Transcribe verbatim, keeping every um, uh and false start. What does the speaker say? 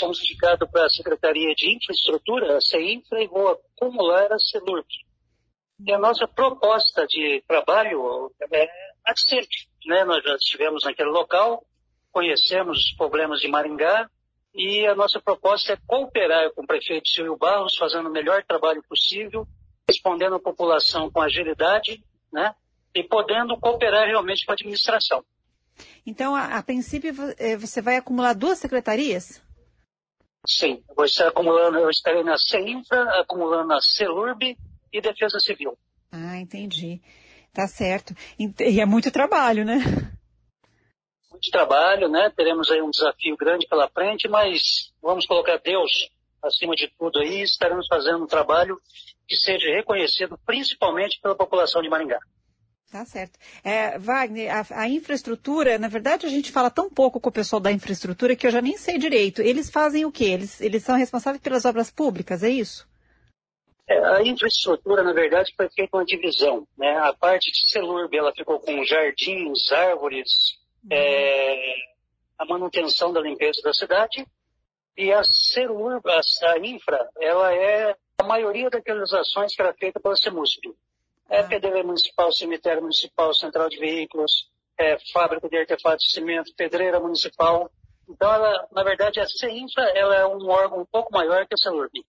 fomos indicados para a Secretaria de Infraestrutura, a CEINFRA, e vou acumular a CELURB. E a nossa proposta de trabalho é a de sempre, né? Nós já estivemos naquele local, conhecemos os problemas de Maringá, e a nossa proposta é cooperar com o prefeito Silvio Barros, fazendo o melhor trabalho possível, respondendo à população com agilidade, né? E podendo cooperar realmente com a administração. Então, a, a princípio, você vai acumular duas secretarias? Sim, eu vou estar acumulando, eu estarei na CEINFRA, acumulando na CELURB e Defesa Civil. Ah, entendi. Tá certo. E é muito trabalho, né? Muito trabalho, né? Teremos aí um desafio grande pela frente, mas vamos colocar Deus acima de tudo aí, estaremos fazendo um trabalho que seja reconhecido principalmente pela população de Maringá. Tá certo. É, Wagner, a, a infraestrutura, na verdade a gente fala tão pouco com o pessoal da infraestrutura que eu já nem sei direito. Eles fazem o quê? Eles, eles são responsáveis pelas obras públicas, é isso? É, a infraestrutura, na verdade, foi feita uma divisão, né? A parte de CELURB, ela ficou com jardins, árvores, uhum. é, a manutenção da limpeza da cidade, e a CELURB, a, a infra, ela é a maioria daquelas ações que era feita pela CEMUSP. É P D V municipal, cemitério municipal, central de veículos, é, fábrica de artefatos de cimento, pedreira municipal. Então, ela, na verdade, a CEINFRA, ela é um órgão um pouco maior que a CELURB.